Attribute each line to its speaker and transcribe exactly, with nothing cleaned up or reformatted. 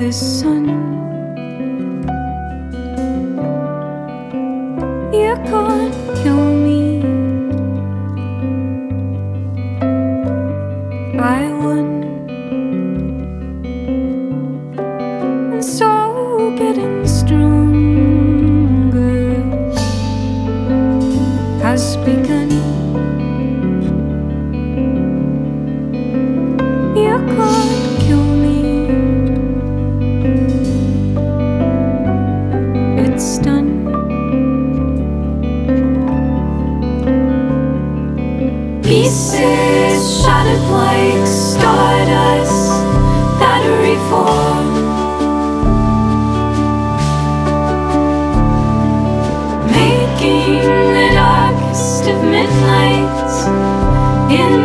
Speaker 1: this sun. You can't kill me. I won, and so getting stronger has begun. You can't kill me. It's done. Pieces shattered like stardust that reform. Making the darkest of midnights in